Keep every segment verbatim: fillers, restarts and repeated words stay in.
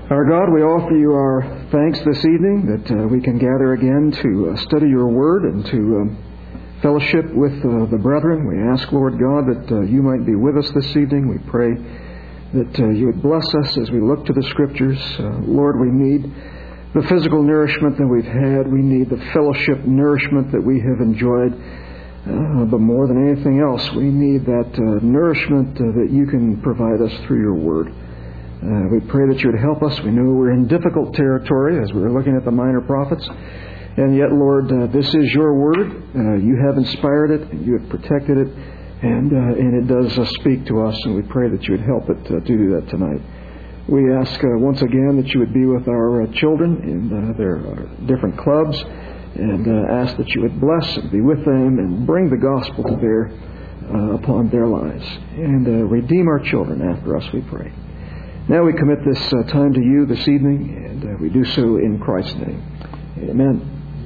Our God, we offer you our thanks this evening that uh, we can gather again to uh, study your word and to um, fellowship with uh, the brethren. We ask, Lord God, that uh, you might be with us this evening. We pray that uh, you would bless us as we look to the Scriptures. Uh, Lord, we need the physical nourishment that we've had. We need the fellowship nourishment that we have enjoyed. Uh, but more than anything else, we need that uh, nourishment uh, that you can provide us through your word. Uh, we pray that you would help us. We know we're in difficult territory as we're looking at the minor prophets. And yet, Lord, uh, this is your word. Uh, you have inspired it. And you have protected it. And uh, and it does uh, speak to us. And we pray that you would help it uh, to do that tonight. We ask uh, once again that you would be with our uh, children in uh, their uh, different clubs. And uh, ask that you would bless and be with them and bring the gospel to bear uh, upon their lives. And uh, redeem our children after us, we pray. Now we commit this uh, time to you this evening, and uh, we do so in Christ's name. Amen.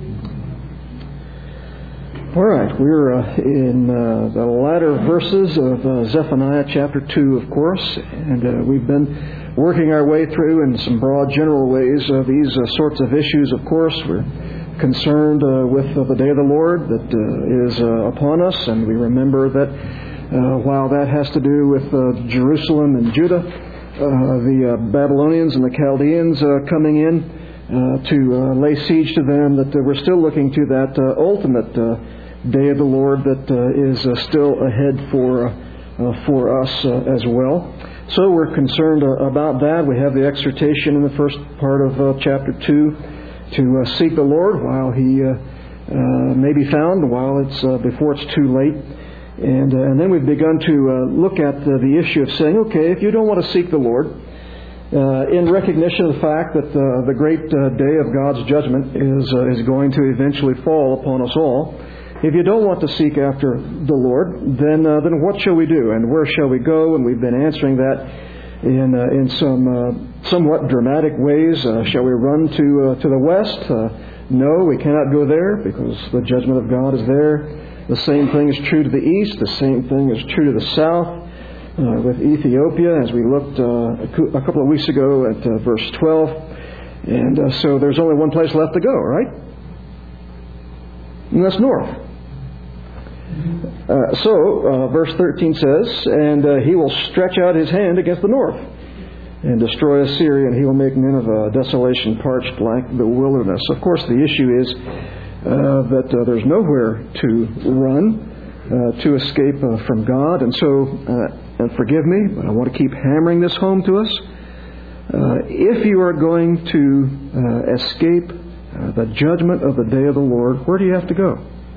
All right, we're uh, in uh, the latter verses of uh, Zephaniah chapter two, of course, and uh, we've been working our way through in some broad general ways uh, these uh, sorts of issues, of course. We're concerned uh, with uh, the day of the Lord that uh, is uh, upon us, and we remember that uh, while that has to do with uh, Jerusalem and Judah, Uh, the uh, Babylonians and the Chaldeans uh, coming in uh, to uh, lay siege to them, that uh, we're still looking to that uh, ultimate uh, day of the Lord that uh, is uh, still ahead for uh, uh, for us uh, as well. So we're concerned uh, about that. We have the exhortation in the first part of uh, chapter two to uh, seek the Lord while He uh, uh, may be found, while it's uh, before it's too late. And, uh, and then we've begun to uh, look at uh, the issue of saying, okay, if you don't want to seek the Lord, uh, in recognition of the fact that uh, the great uh, day of God's judgment is uh, is going to eventually fall upon us all, if you don't want to seek after the Lord, then uh, then what shall we do, and where shall we go? And we've been answering that in uh, in some uh, somewhat dramatic ways. Uh, shall we run to uh, to the west? Uh, no, we cannot go there because the judgment of God is there. The same thing is true to the east. The same thing is true to the south. Uh, with Ethiopia, as we looked uh, a couple of weeks ago at uh, verse twelve. And uh, so there's only one place left to go, right? And that's north. Uh, so, uh, verse thirteen says, And uh, he will stretch out his hand against the north and destroy Assyria, and he will make Nineveh a desolation parched like the wilderness. Of course, the issue is Uh, that uh, there's nowhere to run uh, to escape uh, from God. And so, uh, and forgive me, but I want to keep hammering this home to us. Uh, if you are going to uh, escape uh, the judgment of the day of the Lord, where do you have to go?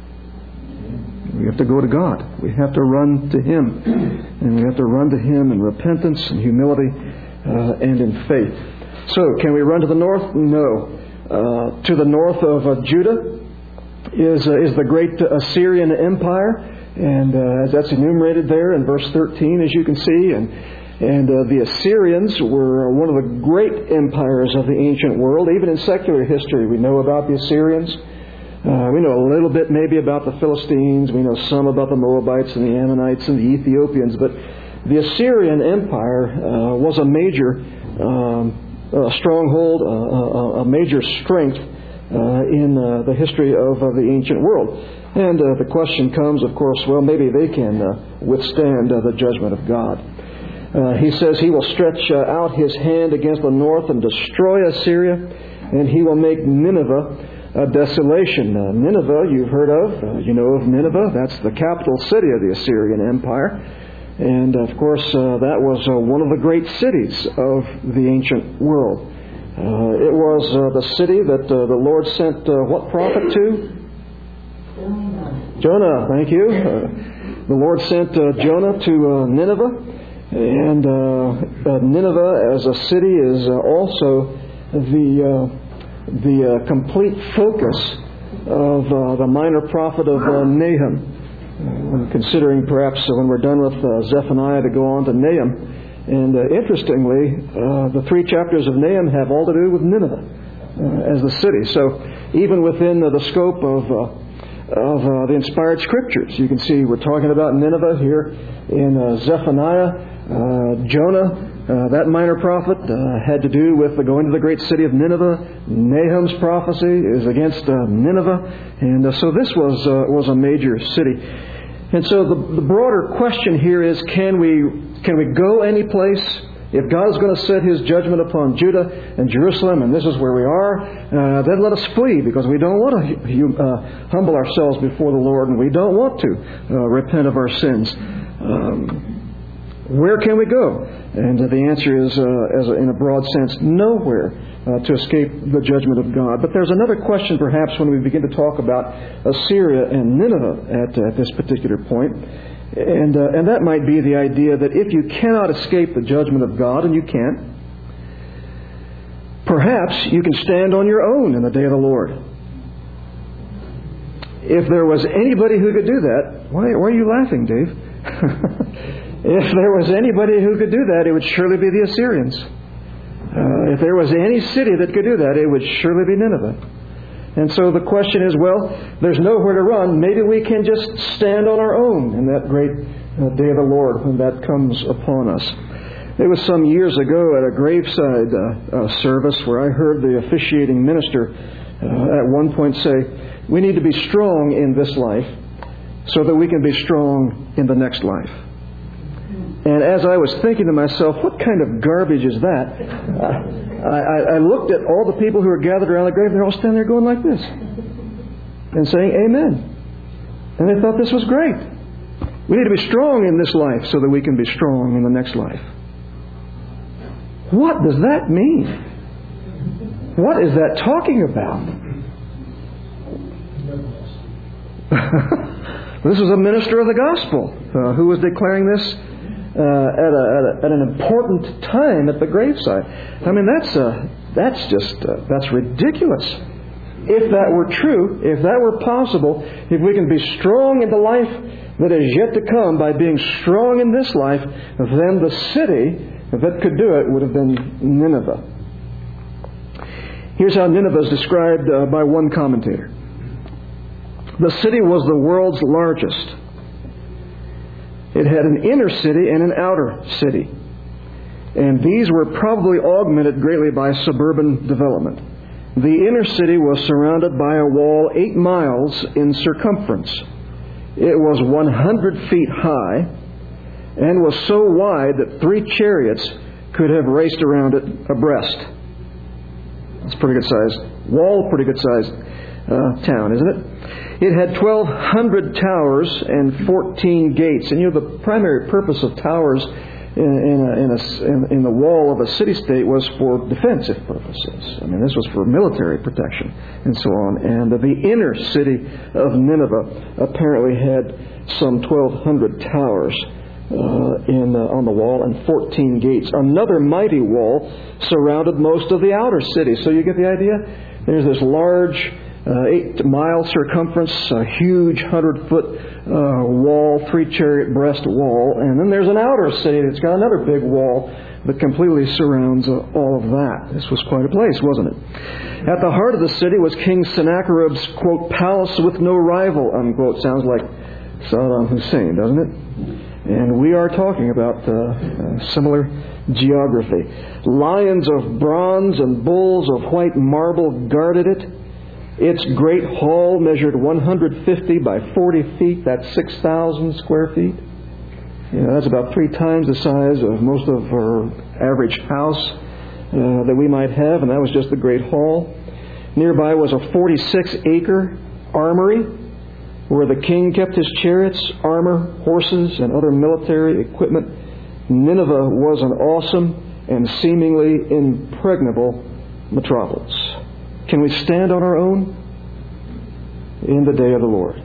We have to go to God. We have to run to Him. And we have to run to Him in repentance and humility uh, and in faith. So, can we run to the north? No. Uh, to the north of uh, Judah is uh, is the great Assyrian Empire, and uh, that's enumerated there in verse thirteen, as you can see. And and uh, the Assyrians were one of the great empires of the ancient world. Even in secular history, we know about the Assyrians. Uh, we know a little bit maybe about the Philistines. We know some about the Moabites and the Ammonites and the Ethiopians. But the Assyrian Empire uh, was a major um, a stronghold, a, a, a major strength uh, in uh, the history of uh, the ancient world. And uh, the question comes, of course, well, maybe they can uh, withstand uh, the judgment of God. Uh, he says he will stretch uh, out his hand against the north and destroy Assyria, and he will make Nineveh a desolation. Uh, Nineveh, you've heard of. Uh, you know of Nineveh. That's the capital city of the Assyrian Empire. And, of course, uh, that was uh, one of the great cities of the ancient world. Uh, it was uh, the city that uh, the Lord sent uh, what prophet to? Jonah. Jonah, thank you. Uh, the Lord sent uh, Jonah to uh, Nineveh. And uh, uh, Nineveh as a city is uh, also the, uh, the uh, complete focus of uh, the minor prophet of uh, Nahum. Uh, considering perhaps uh, when we're done with uh, Zephaniah to go on to Nahum. And uh, interestingly, uh, the three chapters of Nahum have all to do with Nineveh uh, as the city. So even within uh, the scope of uh, of uh, the inspired Scriptures, you can see we're talking about Nineveh here in uh, Zephaniah. Uh, Jonah Uh, that minor prophet uh, had to do with the going to the great city of Nineveh. Nahum's prophecy is against uh, Nineveh. And uh, so this was uh, was a major city. And so the, the broader question here is, can we can we go any place? If God is going to set His judgment upon Judah and Jerusalem, and this is where we are, uh, then let us flee, because we don't want to uh, humble ourselves before the Lord, and we don't want to uh, repent of our sins. Um, where can we go? And uh, the answer is, uh, as a, in a broad sense, nowhere uh, to escape the judgment of God. But there's another question, perhaps, when we begin to talk about Assyria and Nineveh at, at this particular point. And uh, and that might be the idea that if you cannot escape the judgment of God, and you can't, perhaps you can stand on your own in the day of the Lord. If there was anybody who could do that, why, why are you laughing, Dave? If there was anybody who could do that, it would surely be the Assyrians. Uh, if there was any city that could do that, it would surely be Nineveh. And so the question is, well, there's nowhere to run. Maybe we can just stand on our own in that great uh, day of the Lord when that comes upon us. It was some years ago at a graveside uh, uh, service where I heard the officiating minister uh, at one point say, we need to be strong in this life so that we can be strong in the next life. And as I was thinking to myself, what kind of garbage is that? Uh, I, I looked at all the people who were gathered around the grave. They're all standing there going like this and saying amen. And I thought this was great. We need to be strong in this life so that we can be strong in the next life. What does that mean? What is that talking about? This was a minister of the gospel uh, who was declaring this Uh, at, a, at, a, at an important time at the graveside. I mean, that's uh, that's just uh, that's ridiculous. If that were true, if that were possible, if we can be strong in the life that is yet to come by being strong in this life, then the city that could do it would have been Nineveh. Here's how Nineveh is described uh, by one commentator. The city was the world's largest. It had an inner city and an outer city. And these were probably augmented greatly by suburban development. The inner city was surrounded by a wall eight miles in circumference. It was one hundred feet high and was so wide that three chariots could have raced around it abreast. That's a pretty good sized wall, pretty good sized uh, town, isn't it? It had twelve hundred towers and fourteen gates. And you know, the primary purpose of towers in, in, a, in, a, in, in the wall of a city-state was for defensive purposes. I mean, this was for military protection and so on. And the inner city of Nineveh apparently had some twelve hundred towers uh, in, uh, on the wall and fourteen gates. Another mighty wall surrounded most of the outer city. So you get the idea? There's this large Uh, eight-mile circumference, a huge hundred-foot uh, wall, three-chariot breast wall. And then there's an outer city that's got another big wall that completely surrounds uh, all of that. This was quite a place, wasn't it? At the heart of the city was King Sennacherib's, quote, palace with no rival, unquote. Sounds like Saddam Hussein, doesn't it? And we are talking about uh, uh, similar geography. Lions of bronze and bulls of white marble guarded it. Its great hall measured one hundred fifty by forty feet. That's six thousand square feet. You know, that's about three times the size of most of our average house uh, that we might have, and that was just the great hall. Nearby was a forty-six acre armory where the king kept his chariots, armor, horses, and other military equipment. Nineveh was an awesome and seemingly impregnable metropolis. Can we stand on our own in the day of the Lord?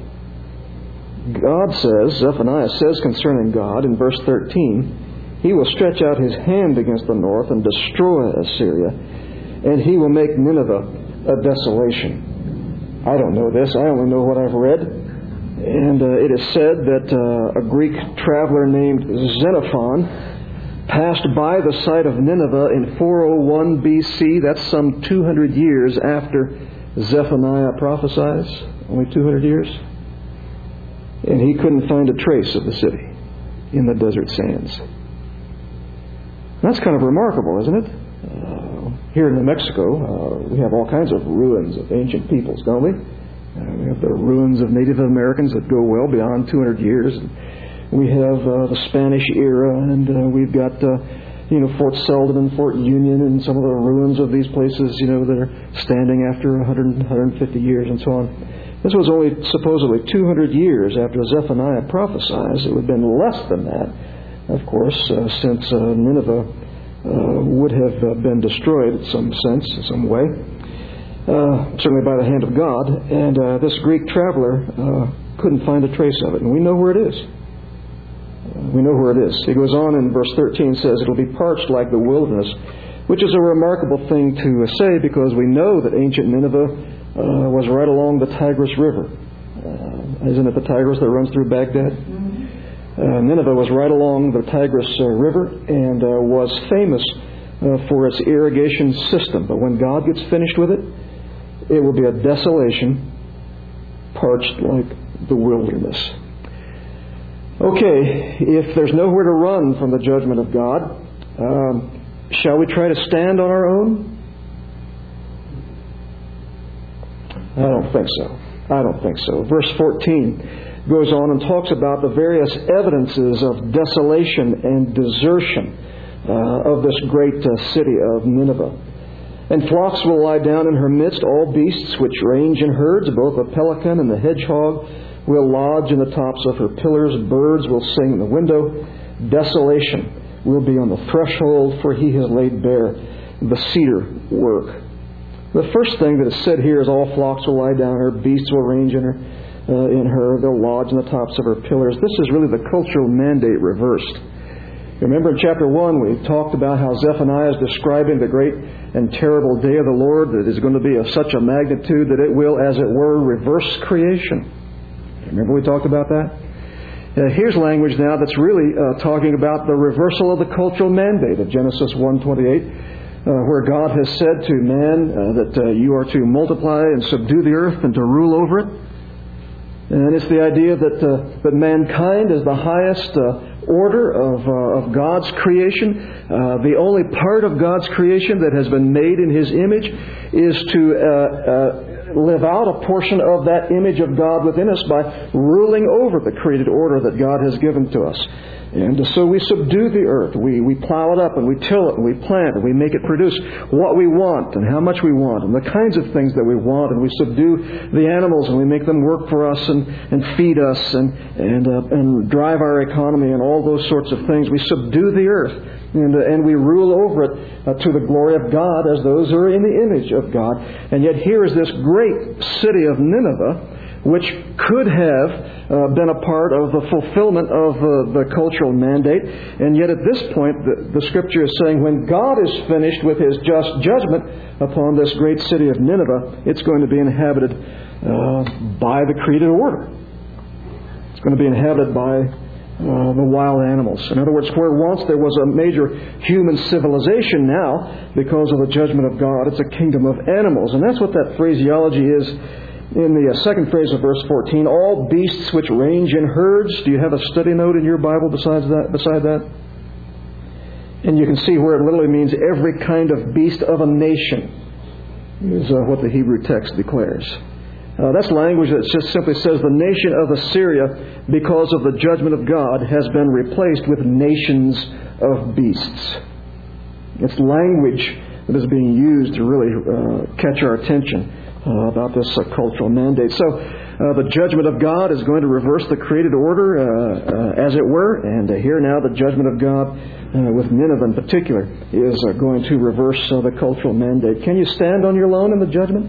God says, Zephaniah says concerning God in verse thirteen, He will stretch out His hand against the north and destroy Assyria, and He will make Nineveh a desolation. I don't know this. I only know what I've read. And uh, it is said that uh, a Greek traveler named Xenophon passed by the site of Nineveh in four oh one B C. That's some two hundred years after Zephaniah prophesies. Only two hundred years. And he couldn't find a trace of the city in the desert sands. That's kind of remarkable, isn't it? Uh, here in New Mexico, uh, we have all kinds of ruins of ancient peoples, don't we? Uh, we have the ruins of Native Americans that go well beyond two hundred years. We have uh, the Spanish era, and uh, we've got uh, you know Fort Selden and Fort Union, and some of the ruins of these places, you know, that are standing after one hundred, one hundred fifty years, and so on. This was only supposedly two hundred years after Zephaniah prophesied. It would have been less than that, of course, uh, since uh, Nineveh uh, would have uh, been destroyed in some sense, in some way, uh, certainly by the hand of God. And uh, this Greek traveler uh, couldn't find a trace of it, and we know where it is. Uh, we know where it is. He goes on in verse thirteen, says, "It'll be parched like the wilderness," which is a remarkable thing to uh, say, because we know that ancient Nineveh Uh, was right along the Tigris River. Uh, isn't it the Tigris that runs through Baghdad? Uh, Nineveh was right along the Tigris uh, River and uh, was famous uh, for its irrigation system. But when God gets finished with it, it will be a desolation, parched like the wilderness. Okay, if there's nowhere to run from the judgment of God, um, shall we try to stand on our own? I don't think so. I don't think so. Verse fourteen goes on and talks about the various evidences of desolation and desertion uh, of this great uh, city of Nineveh. "And flocks will lie down in her midst, all beasts which range in herds, both the pelican and the hedgehog will lodge in the tops of her pillars, birds will sing in the window, desolation will be on the threshold, for he has laid bare the cedar work." The first thing that is said here is all flocks will lie down, her beasts will range in her, uh, in her, they'll lodge in the tops of her pillars. This is really the cultural mandate reversed. Remember in chapter one we talked about how Zephaniah is describing the great and terrible day of the Lord that is going to be of such a magnitude that it will, as it were, reverse creation. Remember we talked about that? Uh, here's language now that's really uh, talking about the reversal of the cultural mandate of Genesis one twenty-eight. Uh, where God has said to man uh, that uh, you are to multiply and subdue the earth and to rule over it. And it's the idea that uh, that mankind is the highest uh, order of, uh, of God's creation. Uh, the only part of God's creation that has been made in His image is to uh, uh, live out a portion of that image of God within us by ruling over the created order that God has given to us. And so we subdue the earth. We we plow it up and we till it and we plant and we make it produce what we want and how much we want and the kinds of things that we want. And we subdue the animals and we make them work for us and, and feed us and and uh, and drive our economy and all those sorts of things. We subdue the earth and uh, and we rule over it uh, to the glory of God as those who are in the image of God. And yet here is this great city of Nineveh, which could have uh, been a part of the fulfillment of uh, the cultural mandate. And yet at this point, the, the Scripture is saying when God is finished with His just judgment upon this great city of Nineveh, it's going to be inhabited uh, by the created order. It's going to be inhabited by uh, the wild animals. In other words, where once there was a major human civilization, now, because of the judgment of God, it's a kingdom of animals. And that's what that phraseology is in the uh, second phrase of verse fourteen, all beasts which range in herds. Do you have a study note in your Bible besides that? Beside that? And you can see where it literally means every kind of beast of a nation is uh, what the Hebrew text declares. Uh, that's language that just simply says the nation of Assyria, because of the judgment of God, has been replaced with nations of beasts. It's language that is being used to really uh, catch our attention Uh, about this uh, cultural mandate. So uh, the judgment of God is going to reverse the created order, uh, uh, as it were. And uh, here now the judgment of God, uh, with Nineveh in particular, is uh, going to reverse uh, the cultural mandate. Can you stand on your own in the judgment?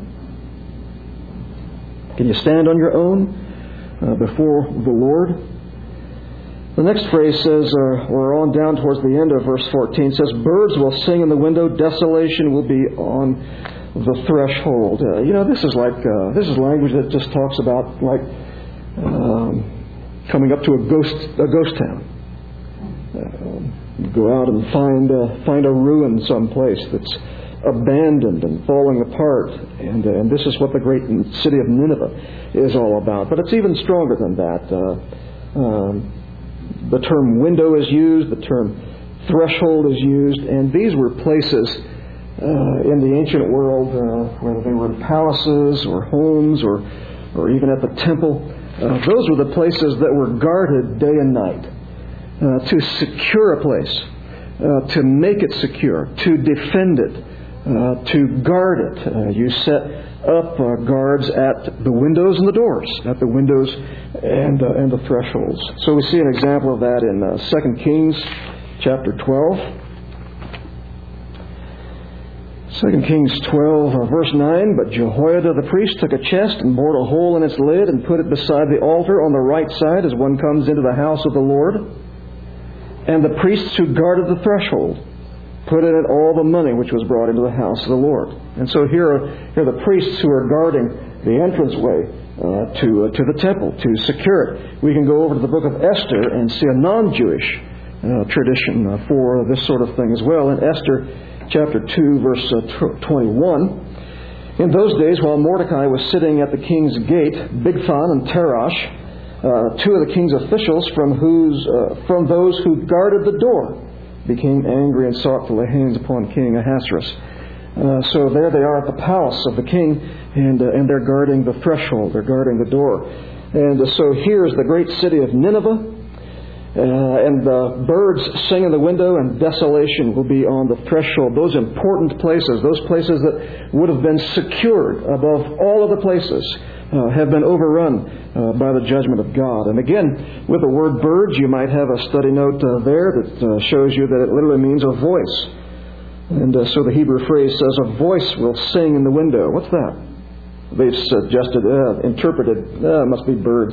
Can you stand on your own uh, before the Lord? The next phrase says, uh, we're on down towards the end of verse fourteen, says, birds will sing in the window, desolation will be on the threshold. Uh, you know, this is like uh, this is language that just talks about like um, coming up to a ghost a ghost town. Uh, go out and find uh, find a ruin someplace that's abandoned and falling apart, and uh, and this is what the great city of Nineveh is all about. But it's even stronger than that. Uh, um, the term window is used. The term threshold is used, and these were places uh, in the ancient world, uh, whether they were in palaces or homes or, or even at the temple. Uh, those were the places that were guarded day and night uh, to secure a place, uh, to make it secure, to defend it, uh, to guard it. Uh, you set up uh, guards at the windows and the doors, at the windows and uh, and the thresholds. So we see an example of that in uh, Second Kings chapter twelve. Second Kings twelve, uh, verse nine, But Jehoiada the priest took a chest and bored a hole in its lid and put it beside the altar on the right side as one comes into the house of the Lord. And the priests who guarded the threshold put in it all the money which was brought into the house of the Lord. And so here are, here are the priests who are guarding the entranceway uh, to uh, to the temple, to secure it. We can go over to the book of Esther and see a non-Jewish uh, tradition uh, for this sort of thing as well. In Esther chapter two, verse twenty-one, In those days, while Mordecai was sitting at the king's gate, Bigthan and Teresh, uh, two of the king's officials from whose uh, from those who guarded the door, became angry and sought to lay hands upon King Ahasuerus. Uh, so there they are at the palace of the king, and uh, and they're guarding the threshold, they're guarding the door. And uh, so here's the great city of Nineveh, uh, and the birds sing in the window, and desolation will be on the threshold. Those important places, those places that would have been secured above all other places, uh, have been overrun uh, by the judgment of God. And again, with the word birds, you might have a study note uh, there that uh, shows you that it literally means a voice. And uh, so the Hebrew phrase says, a voice will sing in the window. What's that? They've suggested, uh, interpreted, uh, it must be birds.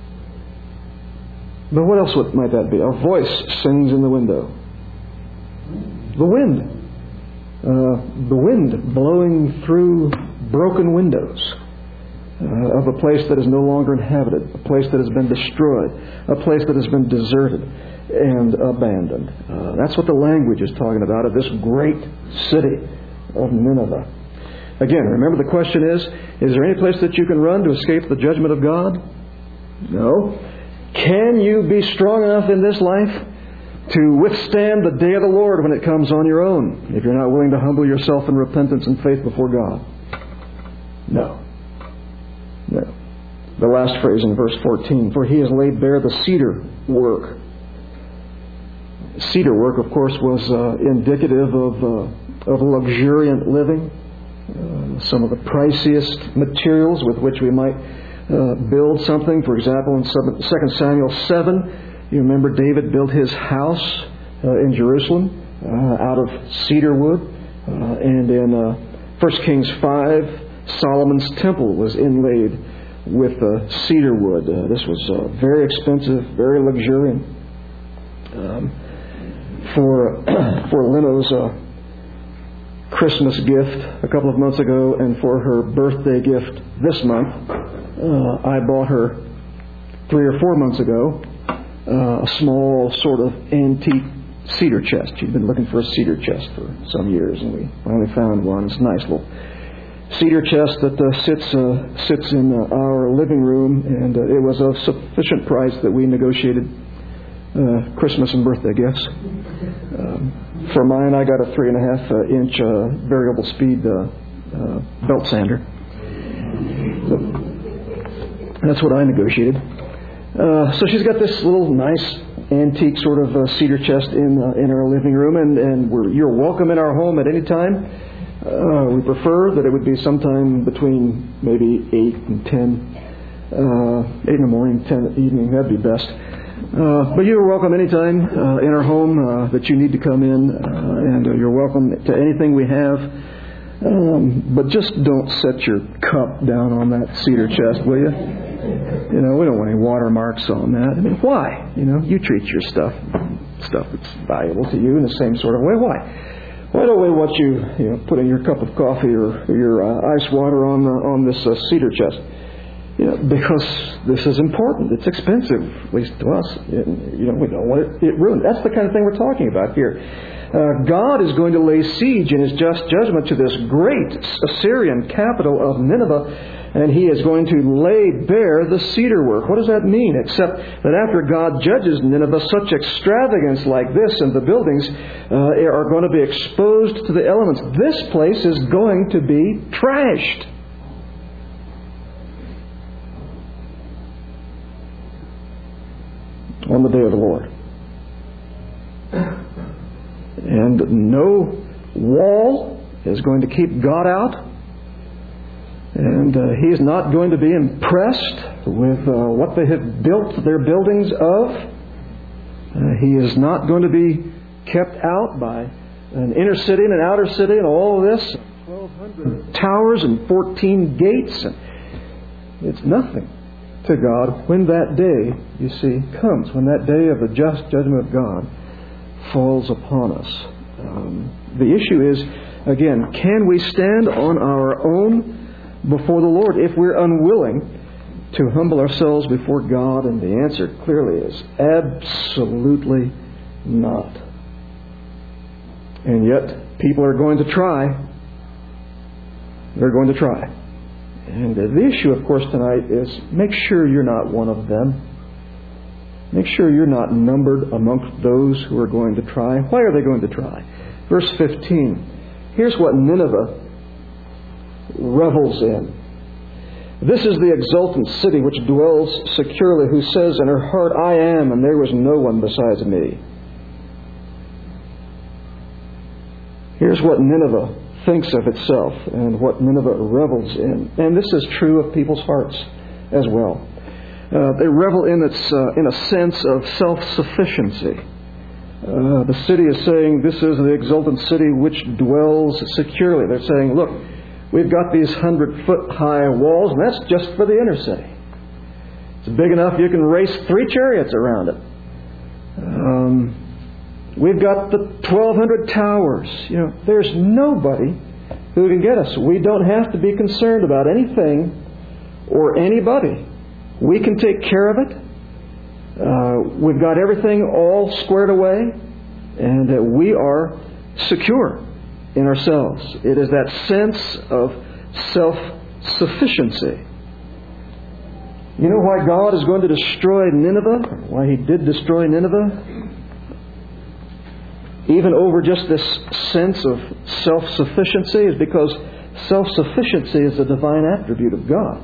But what else would, might that be? A voice sings in the window. The wind. Uh, the wind blowing through broken windows uh, of a place that is no longer inhabited, a place that has been destroyed, a place that has been deserted and abandoned. Uh, that's what the language is talking about of this great city of Nineveh. Again, remember the question is, is there any place that you can run to escape the judgment of God? No. Can you be strong enough in this life to withstand the day of the Lord when it comes on your own, if you're not willing to humble yourself in repentance and faith before God? No. No. The last phrase in verse fourteen, For he has laid bare the cedar work. Cedar work, of course, was uh, indicative of, uh, of luxuriant living. Uh, some of the priciest materials with which we might uh, build something. For example, in Second Samuel seven, you remember David built his house uh, in Jerusalem uh, out of cedar wood. Uh, and in uh, First Kings five, Solomon's temple was inlaid with uh, cedar wood. Uh, this was uh, very expensive, very luxuriant. Um, for for Leno's uh, Christmas gift a couple of months ago, and for her birthday gift this month, uh, I bought her three or four months ago uh, a small sort of antique cedar chest. She'd been looking for a cedar chest for some years, and we finally found one. It's a nice little cedar chest that uh, sits uh, sits in uh, our living room, and uh, it was of sufficient price that we negotiated Uh, Christmas and birthday gifts. Um, for mine, I got a three and a half uh, inch uh, variable speed uh, uh, belt sander. So that's what I negotiated. Uh, so she's got this little nice antique sort of uh, cedar chest in uh, in our living room, and and we're, you're welcome in our home at any time. Uh, we prefer that it would be sometime between maybe eight and ten, uh, eight in the morning, ten in the evening. That'd be best. Uh, but you're welcome anytime uh, in our home uh, that you need to come in, uh, and uh, you're welcome to anything we have. Um, but just don't set your cup down on that cedar chest, will you? You know, we don't want any watermarks on that. I mean, why? You know, you treat your stuff, stuff that's valuable to you in the same sort of way. Why? Why don't we want you, you know, putting your cup of coffee or your uh, ice water on uh, on this uh, cedar chest? You know, because this is important. It's expensive, at least to us. You know, we don't want it, it ruined. That's the kind of thing we're talking about here. Uh, God is going to lay siege in His just judgment to this great Assyrian capital of Nineveh, and He is going to lay bare the cedar work. What does that mean? Except that after God judges Nineveh, such extravagance like this and the buildings uh, are going to be exposed to the elements. This place is going to be trashed. On the day of the Lord. And no wall is going to keep God out. And uh, He is not going to be impressed with uh, what they have built their buildings of. Uh, he is not going to be kept out by an inner city and an outer city and all of this. twelve hundred towers and fourteen gates. And it's nothing to God when that day, you see, comes. When that day of the just judgment of God falls upon us. Um, the issue is, again, can we stand on our own before the Lord if we're unwilling to humble ourselves before God? And the answer clearly is absolutely not. And yet, people are going to try. They're going to try. And the issue, of course, tonight is make sure you're not one of them. Make sure you're not numbered amongst those who are going to try. Why are they going to try? Verse fifteen. Here's what Nineveh revels in. This is the exultant city which dwells securely, who says in her heart, I am, and there was no one besides me. Here's what Nineveh thinks of itself and what Nineveh revels in. And this is true of people's hearts as well. Uh, they revel in its uh, in a sense of self-sufficiency. Uh, the city is saying, this is the exultant city which dwells securely. They're saying, look, we've got these hundred-foot-high walls, and that's just for the inner city. It's big enough you can race three chariots around it. Um, we've got the twelve hundred towers. You know, there's nobody who can get us. We don't have to be concerned about anything or anybody. We can take care of it. Uh, we've got everything all squared away, and uh, we are secure in ourselves. It is that sense of self-sufficiency. You know why God is going to destroy Nineveh? Why He did destroy Nineveh? Even over just this sense of self-sufficiency is because self-sufficiency is a divine attribute of God.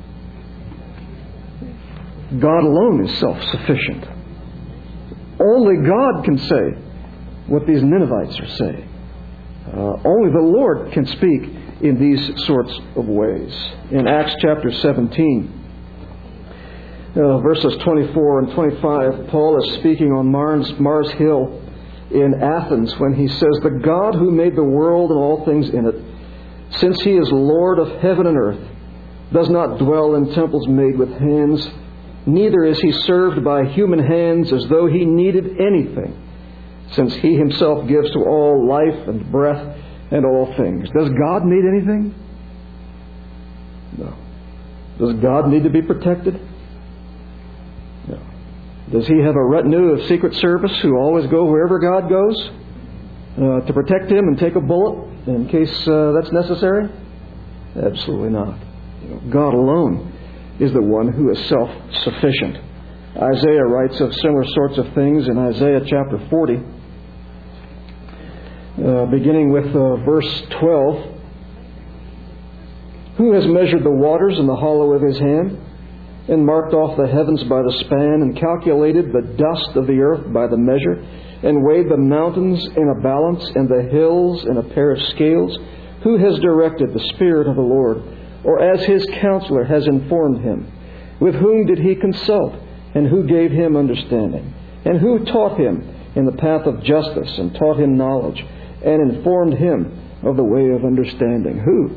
God alone is self-sufficient. Only God can say what these Ninevites are saying. Uh, only the Lord can speak in these sorts of ways. In Acts chapter seventeen, uh, verses twenty-four and twenty-five, Paul is speaking on Mars, Mars Hill in Athens when he says, the God who made the world and all things in it, since He is Lord of heaven and earth, does not dwell in temples made with hands, neither is He served by human hands as though He needed anything, since He Himself gives to all life and breath and all things. Does God need anything? No. Does God need to be protected? No. Does He have a retinue of Secret Service who always go wherever God goes uh, to protect Him and take a bullet in case uh, that's necessary? Absolutely not. You know, God alone is the one who is self-sufficient. Isaiah writes of similar sorts of things in Isaiah chapter forty, uh, beginning with uh, verse twelve. Who has measured the waters in the hollow of His hand, and marked off the heavens by the span, and calculated the dust of the earth by the measure, and weighed the mountains in a balance, and the hills in a pair of scales? Who has directed the Spirit of the Lord, or as His counselor has informed Him? With whom did He consult, and who gave Him understanding? And who taught Him in the path of justice, and taught Him knowledge, and informed Him of the way of understanding? Who?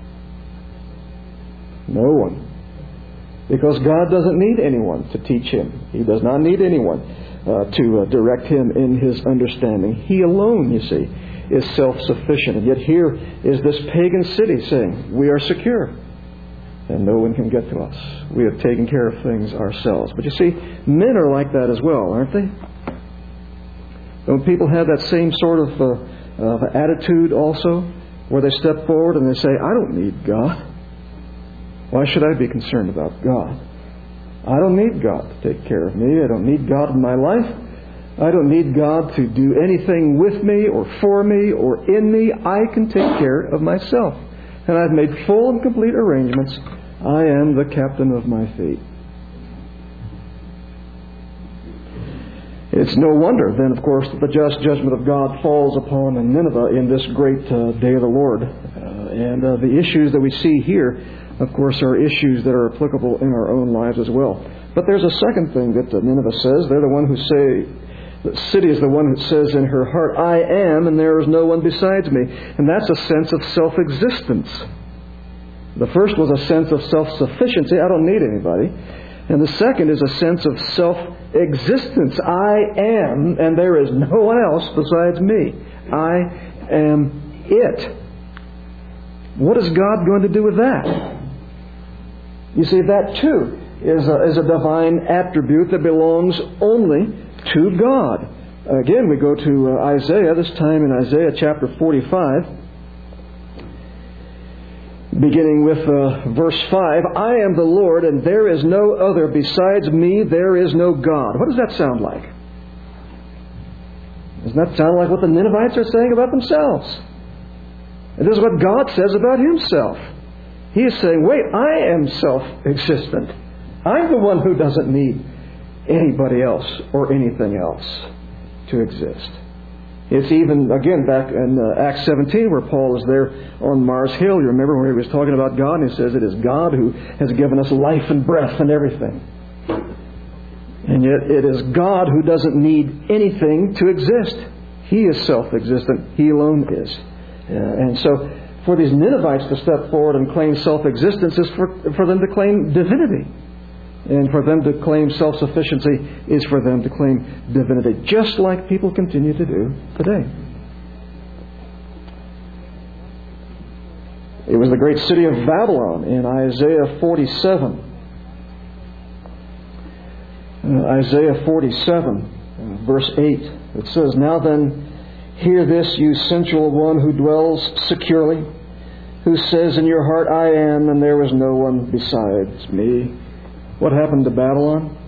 No one. Because God doesn't need anyone to teach Him. He does not need anyone uh, to uh, direct Him in His understanding. He alone, you see, is self-sufficient. And yet here is this pagan city saying, we are secure and no one can get to us. We have taken care of things ourselves. But you see, men are like that as well, aren't they? Don't people have that same sort of uh, uh, attitude also, where they step forward and they say, I don't need God. Why should I be concerned about God? I don't need God to take care of me. I don't need God in my life. I don't need God to do anything with me or for me or in me. I can take care of myself. And I've made full and complete arrangements. I am the captain of my fate. It's no wonder, then, of course, that the just judgment of God falls upon Nineveh in this great uh, day of the Lord. Uh, and uh, the issues that we see here, of course, are issues that are applicable in our own lives as well. But there's a second thing that uh, Nineveh says. They're the one who say, the city is the one that says in her heart, I am, and there is no one besides me. And that's a sense of self-existence. The first was a sense of self-sufficiency. I don't need anybody. And the second is a sense of self-existence. I am, and there is no one else besides me. I am it. What is God going to do with that? You see, that too is a, is a divine attribute that belongs only to God. Again, we go to uh, Isaiah, this time in Isaiah chapter forty-five. Beginning with uh, verse five, I am the Lord, and there is no other. Besides me, there is no God. What does that sound like? Doesn't that sound like what the Ninevites are saying about themselves? And this is what God says about Himself. He is saying, wait, I am self-existent. I'm the one who doesn't need anybody else or anything else to exist. It's even, again, back in uh, Acts seventeen where Paul is there on Mars Hill. You remember where he was talking about God, and he says it is God who has given us life and breath and everything. And yet it is God who doesn't need anything to exist. He is self-existent. He alone is. Uh, and so for these Ninevites to step forward and claim self-existence is for, for them to claim divinity. And for them to claim self-sufficiency is for them to claim divinity, just like people continue to do today. It was the great city of Babylon in Isaiah forty-seven. Uh, Isaiah forty-seven, uh, verse eight. It says, Now then, hear this, you sensual one who dwells securely, who says in your heart, I am, and there is no one besides me. What happened to Babylon?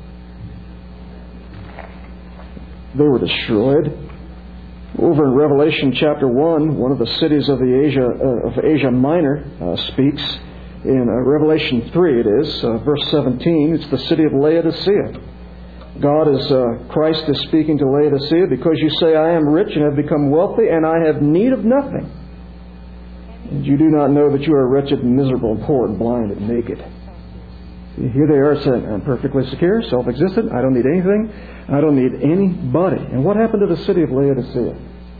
They were destroyed. Over in Revelation chapter one, one of the cities of the Asia uh, of Asia Minor uh, speaks. In uh, Revelation three, it is uh, verse seventeen. It's the city of Laodicea. God is uh, Christ is speaking to Laodicea, because you say, I am rich and have become wealthy, and I have need of nothing. And you do not know that you are wretched and miserable and poor and blind and naked. Here they are saying, I'm perfectly secure, self-existent, I don't need anything, I don't need anybody. And what happened to the city of Laodicea?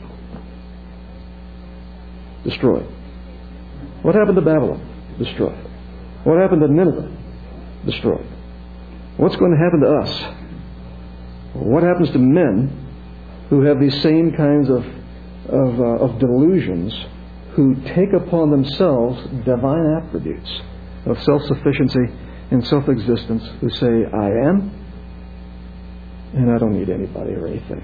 Destroyed. What happened to Babylon? Destroyed. What happened to Nineveh? Destroyed. What's going to happen to us? What happens to men who have these same kinds of, of, uh, of delusions, who take upon themselves divine attributes of self-sufficiency and self-existence, who say, I am, and I don't need anybody or anything?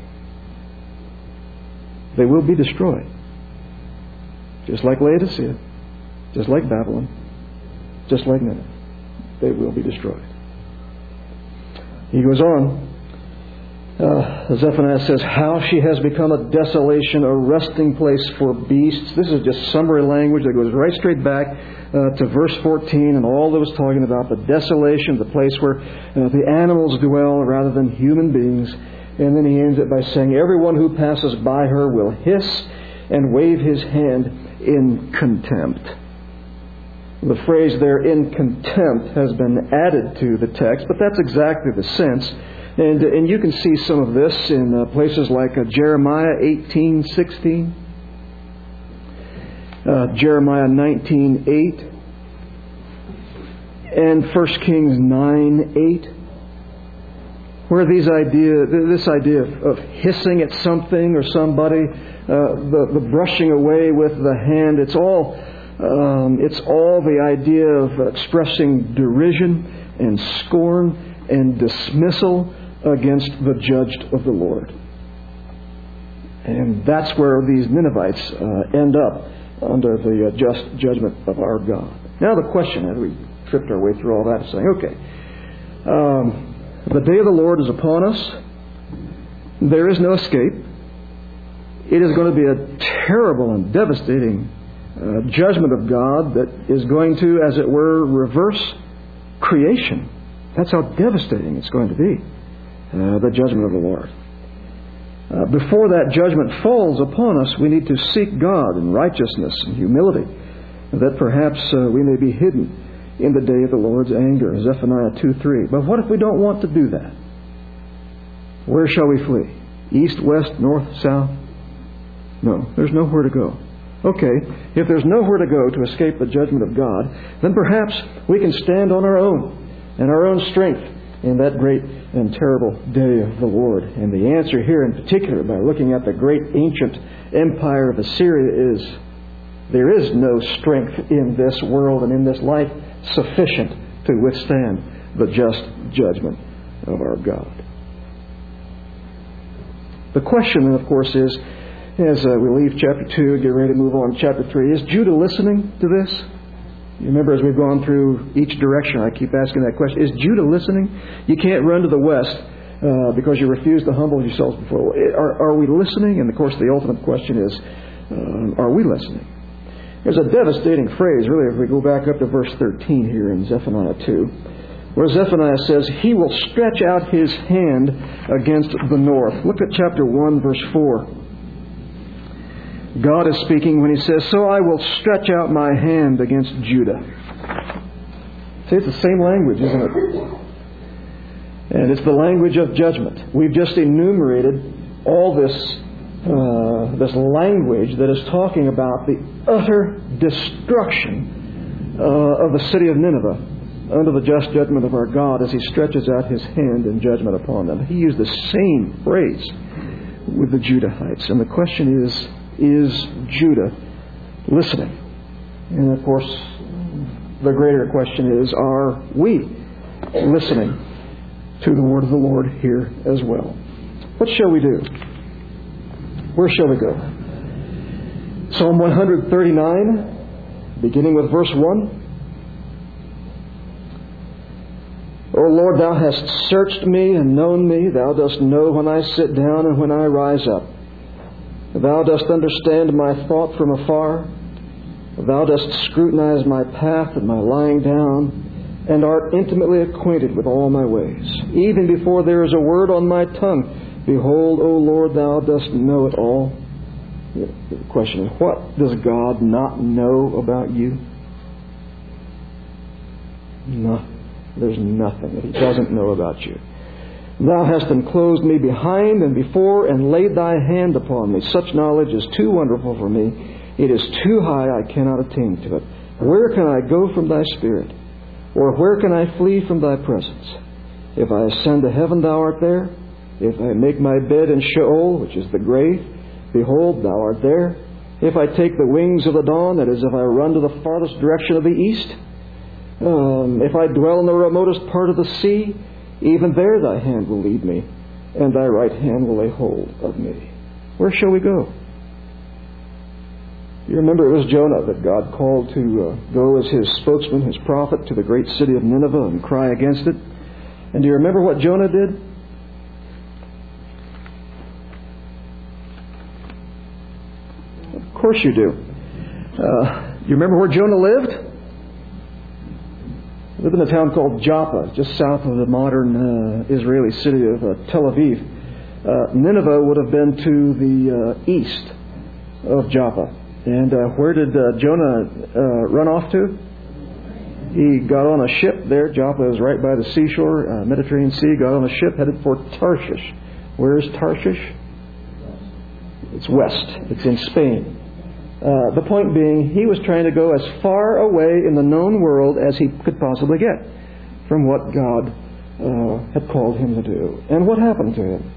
They will be destroyed. Just like Laodicea, just like Babylon, just like Nineveh. They will be destroyed. He goes on. Uh, Zephaniah says, how she has become a desolation, a resting place for beasts. This is just summary language that goes right straight back uh, to verse fourteen and all that was talking about the desolation, the place where uh, the animals dwell rather than human beings. And then he ends it by saying, everyone who passes by her will hiss and wave his hand in contempt. The phrase there, in contempt, has been added to the text, but that's exactly the sense. And, and you can see some of this in uh, places like uh, Jeremiah eighteen sixteen, uh, Jeremiah nineteen eight, and First Kings nine eight, where these idea, this idea of, of hissing at something or somebody, uh, the, the brushing away with the hand, it's all um, it's all the idea of expressing derision and scorn and dismissal against the judged of the Lord. And that's where these Ninevites uh, end up under the uh, just judgment of our God. Now the question, as we tripped our way through all that, is saying, okay, um, the day of the Lord is upon us. There is no escape. It is going to be a terrible and devastating uh, judgment of God that is going to, as it were, reverse creation. That's how devastating it's going to be, uh, the judgment of the Lord. Uh, before that judgment falls upon us, we need to seek God in righteousness and humility, that perhaps uh, we may be hidden in the day of the Lord's anger, Zephaniah two three. But what if we don't want to do that? Where shall we flee? East, west, north, south? No, there's nowhere to go. Okay, if there's nowhere to go to escape the judgment of God, then perhaps we can stand on our own and our own strength in that great and terrible day of the Lord. And the answer here in particular, by looking at the great ancient empire of Assyria, is there is no strength in this world and in this life sufficient to withstand the just judgment of our God. The question, of course, is, as uh, we leave chapter two and get ready to move on to chapter three, is Judah listening to this? You remember, as we've gone through each direction, I keep asking that question. Is Judah listening? You can't run to the west uh, because you refuse to humble yourselves before. Are, are we listening? And, of course, the ultimate question is, uh, are we listening? There's a devastating phrase, really, if we go back up to verse thirteen here in Zephaniah two, where Zephaniah says, He will stretch out His hand against the north. Look at chapter one, verse four. God is speaking when He says, So I will stretch out my hand against Judah. See, it's the same language, isn't it? And it's the language of judgment. We've just enumerated all this uh, this language that is talking about the utter destruction uh, of the city of Nineveh under the just judgment of our God as He stretches out His hand in judgment upon them. He used the same phrase with the Judahites. And the question is, is Judah listening? And of course, the greater question is, are we listening to the word of the Lord here as well? What shall we do? Where shall we go? Psalm one thirty-nine, beginning with verse one. O Lord, Thou hast searched me and known me. Thou dost know when I sit down and when I rise up. Thou dost understand my thought from afar. Thou dost scrutinize my path and my lying down, and art intimately acquainted with all my ways. Even before there is a word on my tongue, behold, O Lord, Thou dost know it all. The question is, what does God not know about you? Nothing. There's nothing that He doesn't know about you. Thou hast enclosed me behind and before, and laid Thy hand upon me. Such knowledge is too wonderful for me. It is too high, I cannot attain to it. Where can I go from Thy Spirit? Or where can I flee from Thy presence? If I ascend to heaven, Thou art there. If I make my bed in Sheol, which is the grave, behold, Thou art there. If I take the wings of the dawn, that is, if I run to the farthest direction of the east, um, if I dwell in the remotest part of the sea, even there Thy hand will lead me, and Thy right hand will lay hold of me. Where shall we go? You remember it was Jonah that God called to uh, go as His spokesman, His prophet, to the great city of Nineveh and cry against it. And do you remember what Jonah did? Of course you do. Uh, you remember where Jonah lived? He lived in a town called Joppa, just south of the modern uh, Israeli city of uh, Tel Aviv. Uh, Nineveh would have been to the uh, east of Joppa. And uh, where did uh, Jonah uh, run off to? He got on a ship there. Joppa is right by the seashore, uh, Mediterranean Sea. Got on a ship headed for Tarshish. Where is Tarshish? It's west. It's in Spain. Uh, the point being, he was trying to go as far away in the known world as he could possibly get from what God uh, had called him to do. And what happened to him?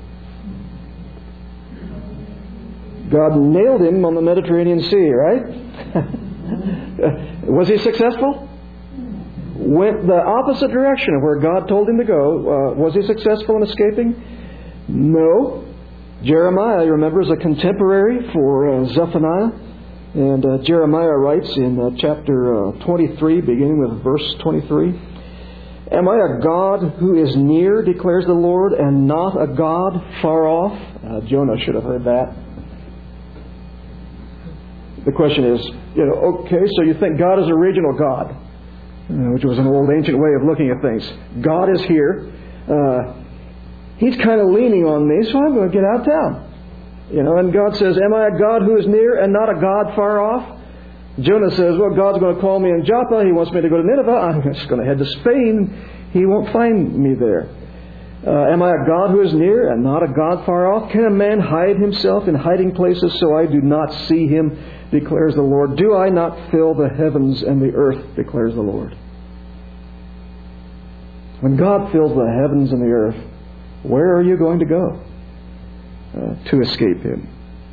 God nailed him on the Mediterranean Sea, right? Was he successful? Went the opposite direction of where God told him to go. Uh, was he successful in escaping? No. Jeremiah, you remember, is a contemporary for uh, Zephaniah. And uh, Jeremiah writes in uh, chapter uh, twenty-three, beginning with verse twenty-three, "Am I a God who is near, declares the Lord, and not a God far off?" Uh, Jonah should have heard that. The question is, you know, okay, so you think God is a regional God, uh, which was an old ancient way of looking at things. God is here. Uh, he's kind of leaning on me, so I'm going to get out of town. You know, and God says, "Am I a God who is near and not a God far off?" Jonah says, "Well, God's going to call me in Joppa. He wants me to go to Nineveh. I'm just going to head to Spain. He won't find me there. Uh, am I a God who is near and not a God far off? Can a man hide himself in hiding places so I do not see him, declares the Lord? Do I not fill the heavens and the earth, declares the Lord?" When God fills the heavens and the earth, where are you going to go uh, to escape Him?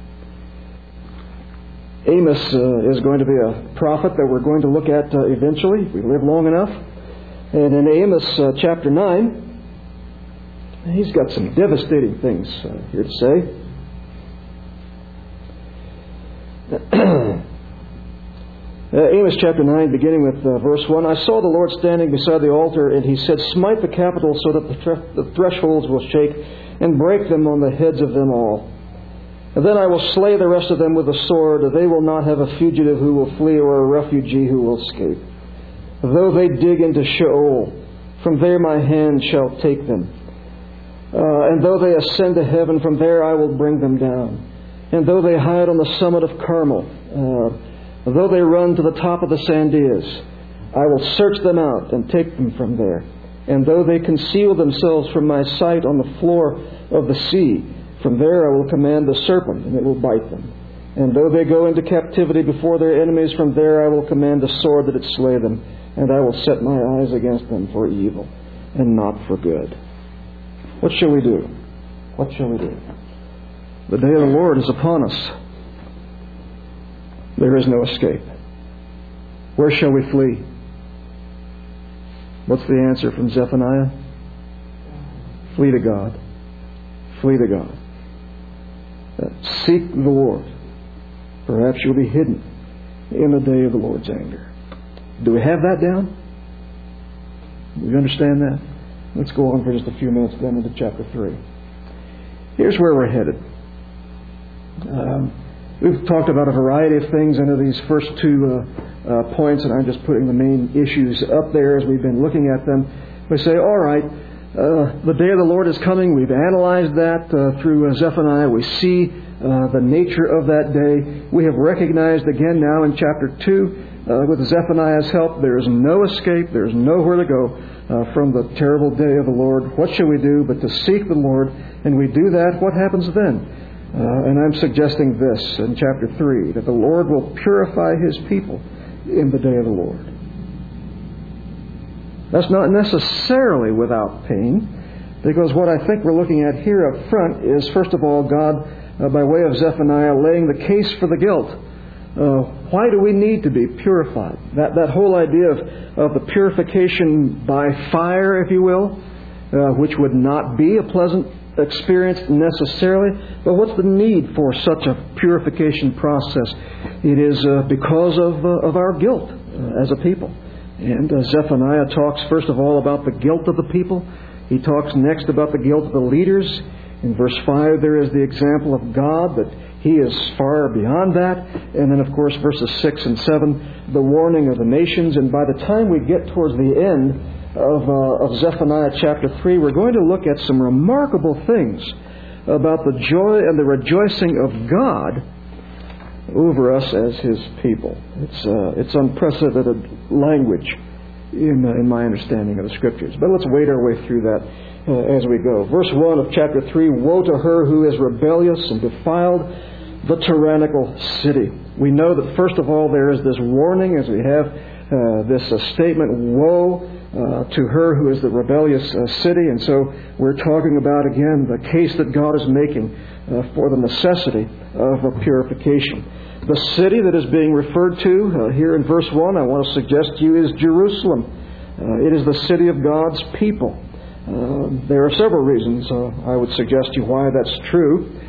Amos uh, is going to be a prophet that we're going to look at uh, eventually, if we live long enough. And in Amos uh, chapter nine, he's got some devastating things uh, here to say. uh, Amos chapter nine, beginning with uh, verse one, "I saw the Lord standing beside the altar, and He said, Smite the capital so that the, tre- the thresholds will shake, and break them on the heads of them all. And then I will slay the rest of them with the sword. They will not have a fugitive who will flee, or a refugee who will escape. Though they dig into Sheol, from there my hand shall take them. Uh, and though they ascend to heaven, from there I will bring them down. And though they hide on the summit of Carmel, uh, though they run to the top of the Sandias, I will search them out and take them from there. And though they conceal themselves from my sight on the floor of the sea, from there I will command the serpent, and it will bite them. And though they go into captivity before their enemies, from there I will command the sword that it slay them. And I will set my eyes against them for evil, and not for good." What shall we do? What shall we do? The day of the Lord is upon us. There is no escape. Where shall we flee? What's the answer from Zephaniah? Flee to God. Flee to God. Uh, seek the Lord. Perhaps you'll be hidden in the day of the Lord's anger. Do we have that down? Do you understand that? Let's go on for just a few minutes then into chapter three. Here's where we're headed. Um, we've talked about a variety of things under these first two uh, uh, points, and I'm just putting the main issues up there as we've been looking at them. We say, all right, uh, the day of the Lord is coming. We've analyzed that uh, through uh, Zephaniah. We see uh, the nature of that day. We have recognized again now in chapter two, Uh, with Zephaniah's help, there is no escape, there is nowhere to go uh, from the terrible day of the Lord. What shall we do but to seek the Lord? And we do that, what happens then? Uh, and I'm suggesting this in chapter three, that the Lord will purify His people in the day of the Lord. That's not necessarily without pain, because what I think we're looking at here up front is, first of all, God, uh, by way of Zephaniah, laying the case for the guilt. Uh, why do we need to be purified? That that whole idea of, of the purification by fire, if you will, uh, which would not be a pleasant experience necessarily. But what's the need for such a purification process? It is uh, because of, uh, of our guilt uh, as a people. And uh, Zephaniah talks first of all about the guilt of the people. He talks next about the guilt of the leaders. In verse five, there is the example of God, that He is far beyond that. And then, of course, verses six and seven, the warning of the nations. And by the time we get towards the end of, uh, of Zephaniah chapter three, we're going to look at some remarkable things about the joy and the rejoicing of God over us as His people. It's, uh, it's unprecedented language in, uh, in my understanding of the Scriptures. But let's wade our way through that Uh, as we go. Verse one of chapter three, "Woe to her who is rebellious and defiled, the tyrannical city." We know that first of all there is this warning as we have uh, this uh, statement, "Woe uh, to her who is the rebellious uh, city." And so we're talking about again the case that God is making uh, for the necessity of a purification. The city that is being referred to uh, here in verse one, I want to suggest to you, is Jerusalem. Uh, it is the city of God's people. Uh, there are several reasons uh, I would suggest to you why that's true.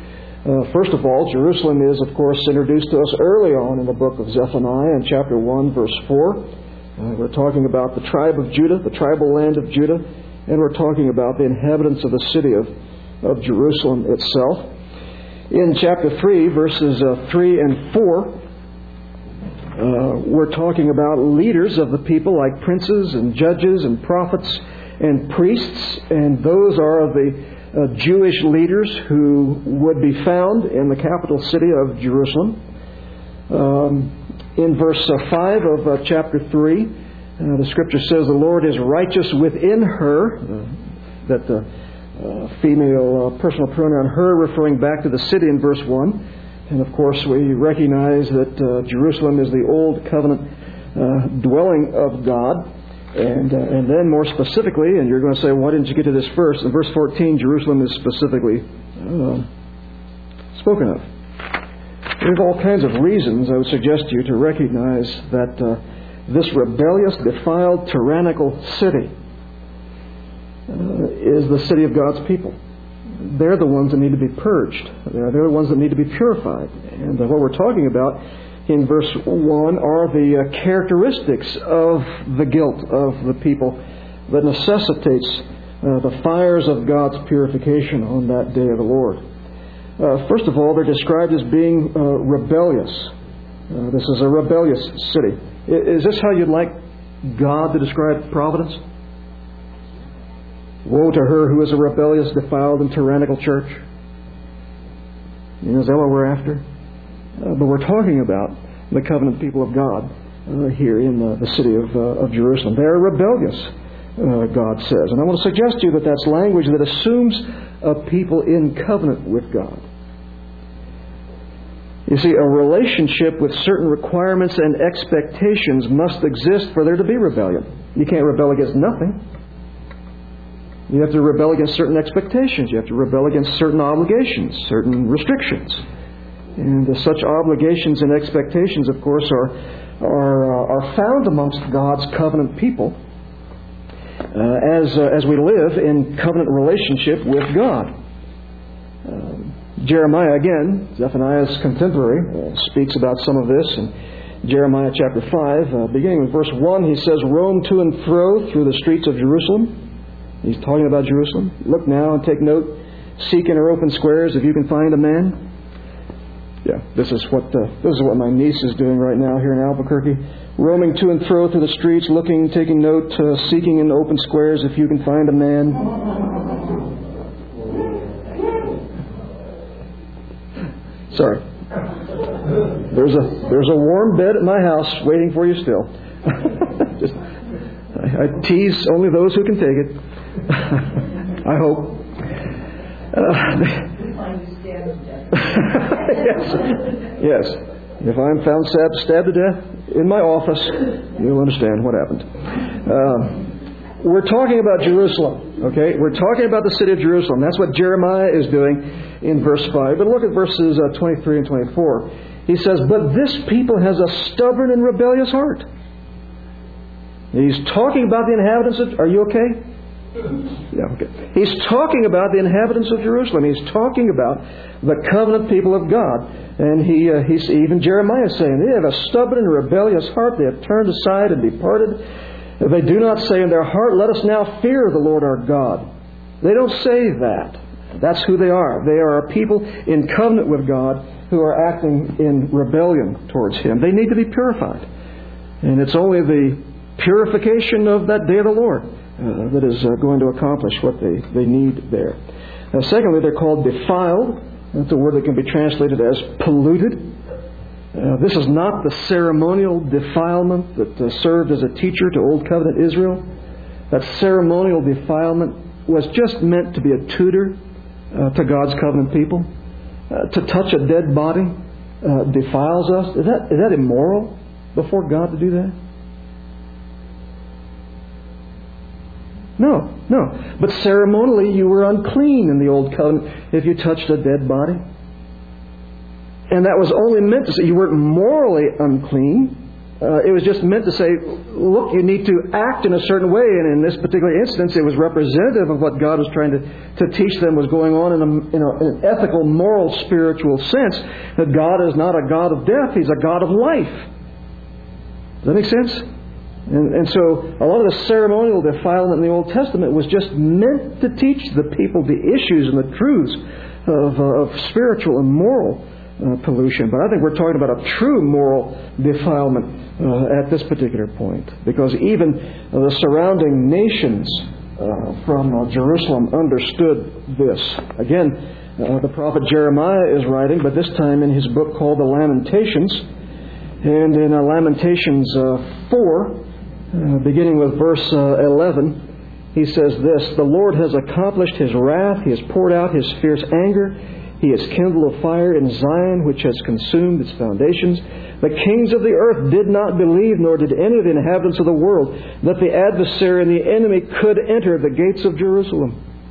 Uh, first of all, Jerusalem is, of course, introduced to us early on in the book of Zephaniah in chapter one, verse four. Uh, we're talking about the tribe of Judah, the tribal land of Judah, and we're talking about the inhabitants of the city of, of Jerusalem itself. In chapter three, verses uh, three and four, uh, we're talking about leaders of the people like princes and judges and prophets and priests, and those are the Uh, Jewish leaders who would be found in the capital city of Jerusalem. Um, in verse uh, five of uh, chapter three, uh, the Scripture says the Lord is righteous within her, uh, that the uh, female uh, personal pronoun her referring back to the city in verse one. And of course we recognize that uh, Jerusalem is the old covenant uh, dwelling of God. And uh, and then more specifically, and you're going to say, why didn't you get to this first? In verse fourteen, Jerusalem is specifically uh, spoken of. There's all kinds of reasons I would suggest to you to recognize that uh, this rebellious, defiled, tyrannical city uh, is the city of God's people. They're the ones that need to be purged. They're, they're the ones that need to be purified. And uh, what we're talking about in verse one are the uh, characteristics of the guilt of the people that necessitates uh, the fires of God's purification on that day of the Lord. Uh, first of all, they're described as being uh, rebellious. Uh, this is a rebellious city. Is this how you'd like God to describe Providence? Woe to her who is a rebellious, defiled, and tyrannical church. You know, is that what we're after? Uh, but we're talking about the covenant people of God uh, here in the, the city of, uh, of Jerusalem. They are rebellious, uh, God says. And I want to suggest to you that that's language that assumes a people in covenant with God. You see, a relationship with certain requirements and expectations must exist for there to be rebellion. You can't rebel against nothing. You have to rebel against certain expectations. You have to rebel against certain obligations, certain restrictions. And uh, such obligations and expectations, of course, are are, uh, are found amongst God's covenant people uh, as uh, as we live in covenant relationship with God. Um, Jeremiah, again, Zephaniah's contemporary, uh, speaks about some of this. In Jeremiah chapter five, uh, beginning with verse one, he says, "Roam to and fro through the streets of Jerusalem." He's talking about Jerusalem. "Look now and take note. Seek in her open squares if you can find a man." Yeah, this is what uh, this is what my niece is doing right now here in Albuquerque, roaming to and fro through the streets, looking, taking note, uh, seeking in open squares if you can find a man. Sorry, there's a there's a warm bed at my house waiting for you still. Just, I, I tease only those who can take it. I hope. Uh, yes, yes. If I'm found stabbed, stabbed to death in my office, you'll understand what happened. Uh, we're talking about Jerusalem, okay? We're talking about the city of Jerusalem. That's what Jeremiah is doing in verse five. But look at verses uh, twenty-three and twenty-four. He says, "But this people has a stubborn and rebellious heart." He's talking about the inhabitants of... Are you okay? Yeah, okay. He's talking about the inhabitants of Jerusalem. He's talking about the covenant people of God. And he, uh, he's even Jeremiah is saying, they have a stubborn and rebellious heart. They have turned aside and departed. They do not say in their heart, "Let us now fear the Lord our God." They don't say that. That's who they are. They are a people in covenant with God who are acting in rebellion towards Him. They need to be purified. And it's only the purification of that day of the Lord Uh, that is uh, going to accomplish what they, they need there. Uh, secondly, they're called defiled. That's a word that can be translated as polluted. Uh, this is not the ceremonial defilement that uh, served as a teacher to Old Covenant Israel. That ceremonial defilement was just meant to be a tutor uh, to God's covenant people. Uh, to touch a dead body uh, defiles us. Is that is that immoral before God to do that? No, no. But ceremonially you were unclean in the Old Covenant if you touched a dead body. And that was only meant to say you weren't morally unclean. Uh, it was just meant to say, look, you need to act in a certain way. And in this particular instance, it was representative of what God was trying to, to teach them was going on in, a, in, a, in an ethical, moral, spiritual sense. That God is not a God of death. He's a God of life. Does that make sense? And, and so a lot of the ceremonial defilement in the Old Testament was just meant to teach the people the issues and the truths of, uh, of spiritual and moral Uh, pollution. But I think we're talking about a true moral defilement uh, at this particular point. Because even uh, the surrounding nations uh, from uh, Jerusalem understood this. Again, uh, the prophet Jeremiah is writing, but this time in his book called the Lamentations. And in uh, Lamentations uh, four, uh, beginning with verse uh, eleven, he says this, "The Lord has accomplished His wrath. He has poured out His fierce anger. He has kindled a fire in Zion, which has consumed its foundations. The kings of the earth did not believe, nor did any of the inhabitants of the world, that the adversary and the enemy could enter the gates of Jerusalem."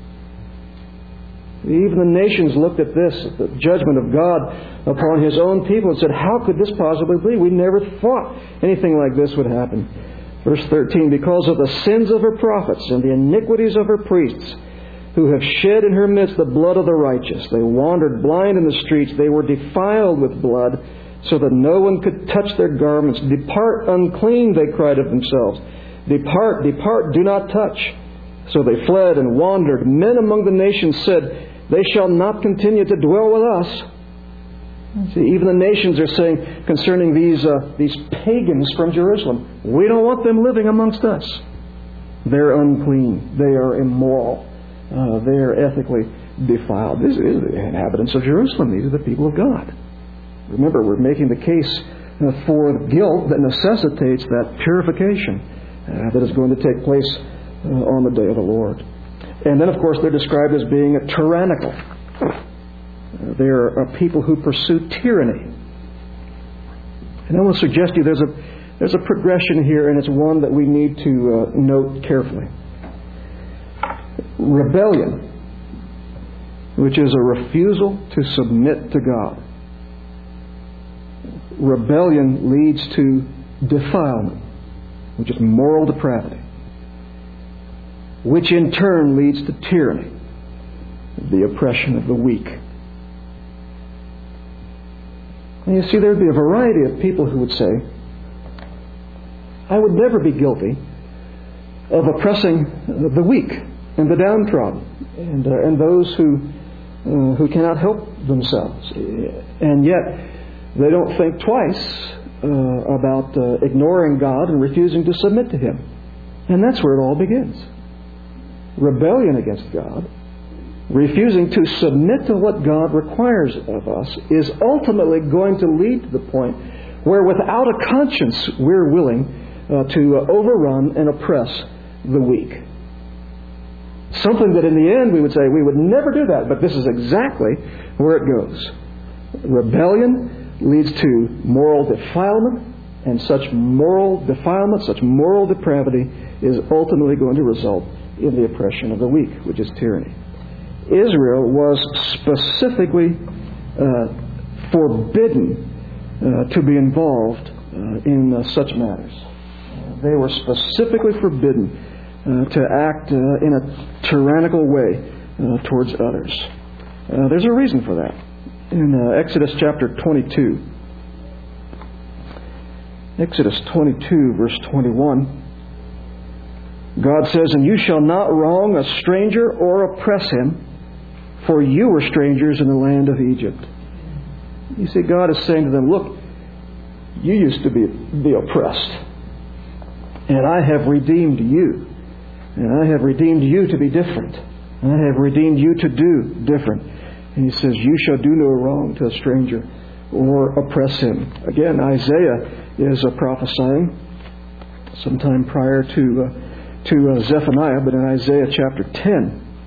Even the nations looked at this, at the judgment of God upon His own people, and said, how could this possibly be? We never thought anything like this would happen. Verse thirteen, "Because of the sins of her prophets and the iniquities of her priests, who have shed in her midst the blood of the righteous. They wandered blind in the streets. They were defiled with blood, so that no one could touch their garments. Depart, unclean, they cried of themselves. Depart, depart, do not touch. So they fled and wandered. Men among the nations said, they shall not continue to dwell with us." See, even the nations are saying concerning these, uh, these pagans from Jerusalem, we don't want them living amongst us. They're unclean. They are immoral. Uh, they are ethically defiled. These are the inhabitants of Jerusalem. These are the people of God. Remember, we're making the case uh, for guilt that necessitates that purification uh, that is going to take place uh, on the day of the Lord. And then, of course, they're described as being tyrannical. Uh, they are a people who pursue tyranny. And I want to suggest to you there's a, there's a progression here, and it's one that we need to uh, note carefully. Rebellion, which is a refusal to submit to God. Rebellion leads to defilement, which is moral depravity, which in turn leads to tyranny, the oppression of the weak. And you see, there would be a variety of people who would say, I would never be guilty of oppressing the weak and the downtrodden, and, uh, and those who uh, who cannot help themselves. And yet, they don't think twice uh, about uh, ignoring God and refusing to submit to Him. And that's where it all begins. Rebellion against God, refusing to submit to what God requires of us, is ultimately going to lead to the point where without a conscience we're willing uh, to uh, overrun and oppress the weak. Something that in the end we would say we would never do that, but this is exactly where it goes. Rebellion leads to moral defilement, and such moral defilement, such moral depravity is ultimately going to result in the oppression of the weak, which is tyranny. Israel was specifically uh, forbidden uh, to be involved uh, in uh, such matters. Uh, they were specifically forbidden Uh, to act uh, in a tyrannical way uh, towards others. Uh, there's a reason for that. In uh, Exodus chapter twenty-two, Exodus twenty-two, verse twenty-one, God says, "And you shall not wrong a stranger or oppress him, for you were strangers in the land of Egypt." You see, God is saying to them, look, you used to be, be oppressed, and I have redeemed you. And I have redeemed you to be different. And I have redeemed you to do different. And He says, you shall do no wrong to a stranger or oppress him. Again, Isaiah is uh, prophesying sometime prior to, uh, to uh, Zephaniah, but in Isaiah chapter ten,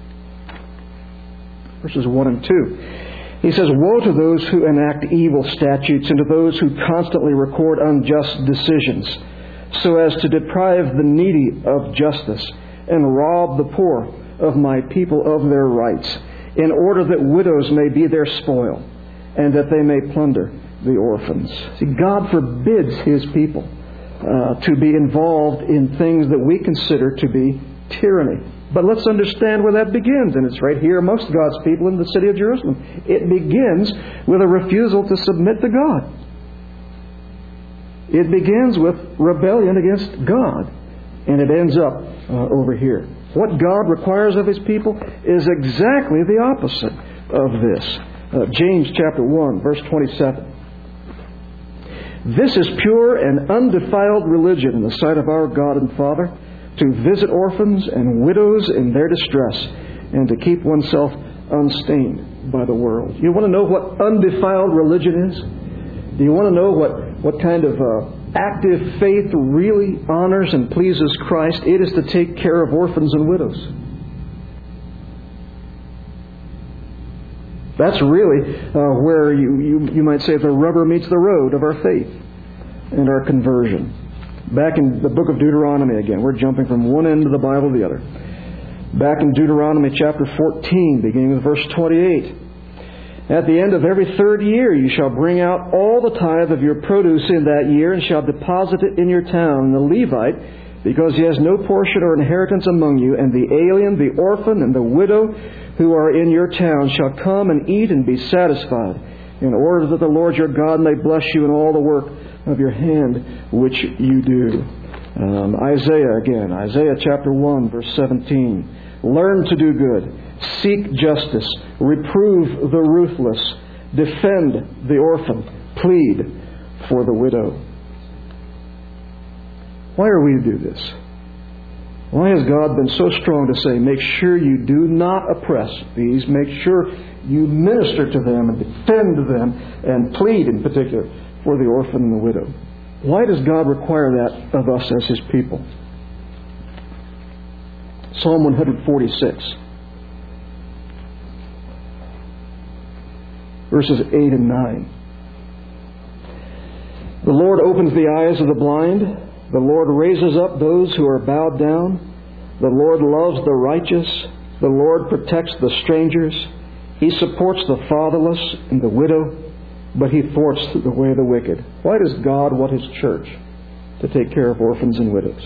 verses one and two, he says, "Woe to those who enact evil statutes and to those who constantly record unjust decisions, so as to deprive the needy of justice and rob the poor of my people of their rights, in order that widows may be their spoil, and that they may plunder the orphans." See, God forbids His people uh, to be involved in things that we consider to be tyranny. But let's understand where that begins, and it's right here amongst God's people in the city of Jerusalem. It begins with a refusal to submit to God. It begins with rebellion against God, and it ends up uh, over here. What God requires of His people is exactly the opposite of this. Uh, James chapter one, verse twenty-seven. This is pure and undefiled religion in the sight of our God and Father, to visit orphans and widows in their distress, and to keep oneself unstained by the world. You want to know what undefiled religion is? Do you want to know what, what kind of uh, active faith really honors and pleases Christ? It is to take care of orphans and widows. That's really uh, where you, you, you might say the rubber meets the road of our faith and our conversion. Back in the book of Deuteronomy again. We're jumping from one end of the Bible to the other. Back in Deuteronomy chapter fourteen, beginning with verse twenty-eight. At the end of every third year you shall bring out all the tithe of your produce in that year, and shall deposit it in your town. And the Levite, because he has no portion or inheritance among you, and the alien, the orphan, and the widow who are in your town, shall come and eat and be satisfied, in order that the Lord your God may bless you in all the work of your hand which you do. Um, Isaiah again, Isaiah chapter one, verse seventeen. Learn to do good, seek justice, reprove the ruthless, defend the orphan, plead for the widow. Why are we to do this? Why has God been so strong to say, make sure you do not oppress these, make sure you minister to them and defend them and plead in particular for the orphan and the widow? Why does God require that of us as His people? Psalm one forty-six, verses eight and nine. The Lord opens the eyes of the blind. The Lord raises up those who are bowed down. The Lord loves the righteous. The Lord protects the strangers. He supports the fatherless and the widow, but He thwarts the way of the wicked. Why does God want His church to take care of orphans and widows?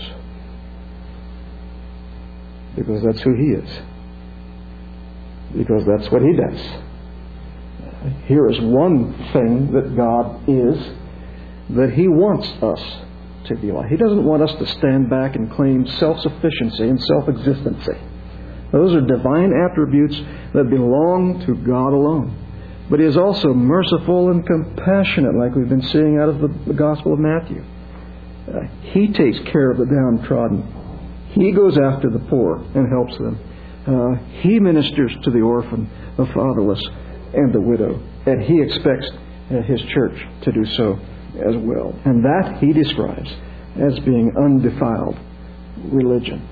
Because that's who He is. Because that's what He does. Here is one thing that God is, that He wants us to be like. He doesn't want us to stand back and claim self-sufficiency and self-existency. Those are divine attributes that belong to God alone. But He is also merciful and compassionate, like we've been seeing out of the, the Gospel of Matthew. Uh, he takes care of the downtrodden. He goes after the poor and helps them. Uh, he ministers to the orphan, the fatherless, and the widow. And He expects uh, His church to do so as well. And that He describes as being undefiled religion.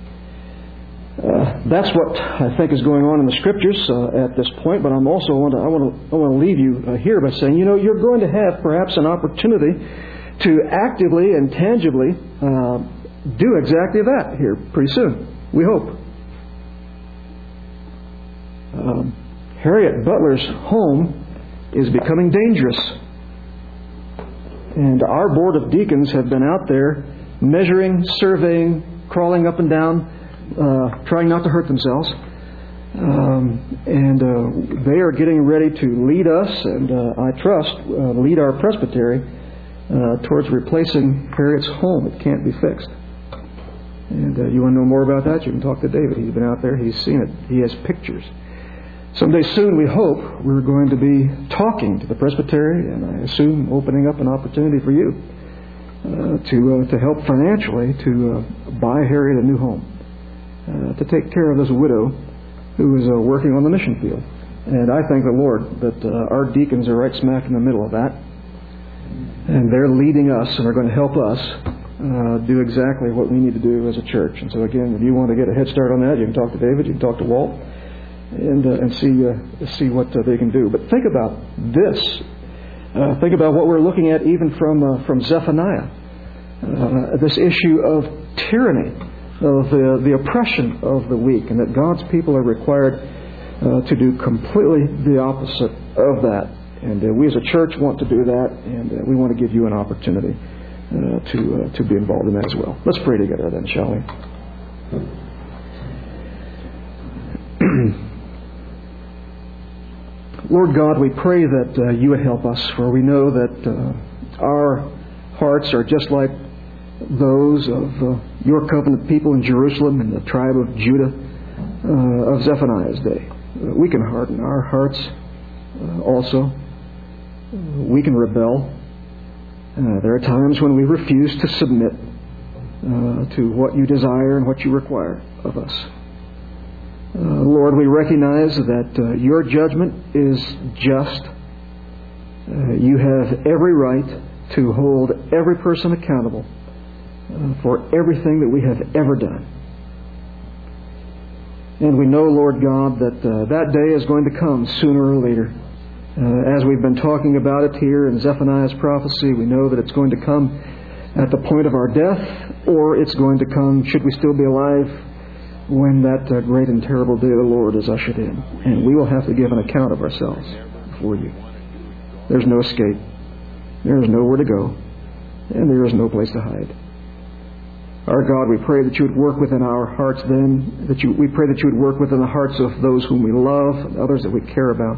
Uh, that's what I think is going on in the Scriptures uh, at this point. But I'm also want to I want to I want to leave you uh, here by saying, you know, you're going to have perhaps an opportunity to actively and tangibly uh, do exactly that here pretty soon. We hope. Um, Harriet Butler's home is becoming dangerous. And our board of deacons have been out there measuring, surveying, crawling up and down, uh, trying not to hurt themselves. Um, and uh, they are getting ready to lead us, and uh, I trust, uh, lead our presbytery uh, towards replacing Harriet's home. It can't be fixed. And uh, you want to know more about that? You can talk to David. He's been out there. He's seen it. He has pictures. Someday soon, we hope, we're going to be talking to the presbytery, and I assume opening up an opportunity for you uh, to uh, to help financially to uh, buy Harriet a new home, uh, to take care of this widow who is uh, working on the mission field. And I thank the Lord that uh, our deacons are right smack in the middle of that, and they're leading us and are going to help us uh, do exactly what we need to do as a church. And so again, if you want to get a head start on that, you can talk to David, you can talk to Walt, and uh, and see uh, see what uh, they can do. But think about this. Uh, think about what we're looking at even from uh, from Zephaniah. Uh, this issue of tyranny, of the, the oppression of the weak, and that God's people are required uh, to do completely the opposite of that. And uh, we as a church want to do that, and uh, we want to give you an opportunity uh, to uh, to be involved in that as well. Let's pray together then, shall we? Lord God, we pray that uh, you would help us, for we know that uh, our hearts are just like those of uh, your covenant people in Jerusalem and the tribe of Judah uh, of Zephaniah's day. Uh, we can harden our hearts uh, also. Uh, we can rebel. Uh, there are times when we refuse to submit uh, to what you desire and what you require of us. Uh, Lord, we recognize that uh, your judgment is just. Uh, you have every right to hold every person accountable uh, for everything that we have ever done. And we know, Lord God, that uh, that day is going to come sooner or later. Uh, as we've been talking about it here in Zephaniah's prophecy, we know that it's going to come at the point of our death, or it's going to come, should we still be alive, when that uh, great and terrible day of the Lord is ushered in. And we will have to give an account of ourselves before you. There's no escape. There is nowhere to go. And there is no place to hide. Our God, we pray that you would work within our hearts then. That you, we pray that you would work within the hearts of those whom we love and others that we care about.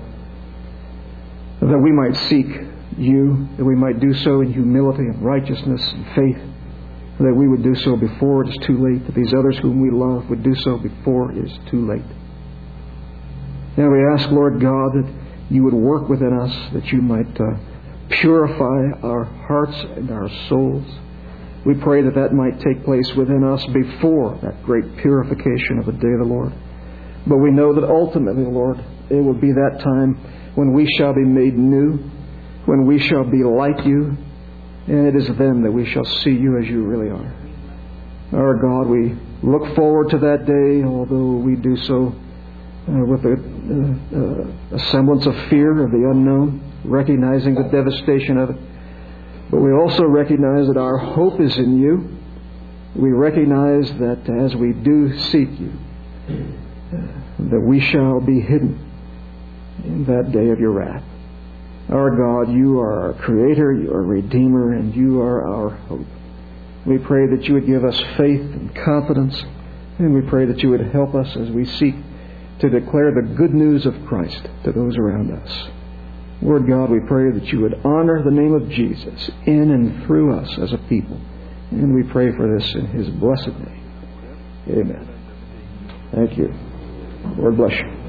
That we might seek you. That we might do so in humility and righteousness and faith. That we would do so before it is too late. That these others whom we love would do so before it is too late. And we ask, Lord God, that you would work within us, that you might uh, purify our hearts and our souls. We pray that that might take place within us before that great purification of the day of the Lord. But we know that ultimately, Lord, it will be that time when we shall be made new, when we shall be like you, and it is then that we shall see you as you really are. Our God, we look forward to that day, although we do so uh, with a, uh, a semblance of fear of the unknown, recognizing the devastation of it. But we also recognize that our hope is in you. We recognize that as we do seek you, uh, that we shall be hidden in that day of your wrath. Our God, you are our Creator, you are Redeemer, and you are our hope. We pray that you would give us faith and confidence, and we pray that you would help us as we seek to declare the good news of Christ to those around us. Lord God, we pray that you would honor the name of Jesus in and through us as a people. And we pray for this in his blessed name. Amen. Thank you. Lord bless you.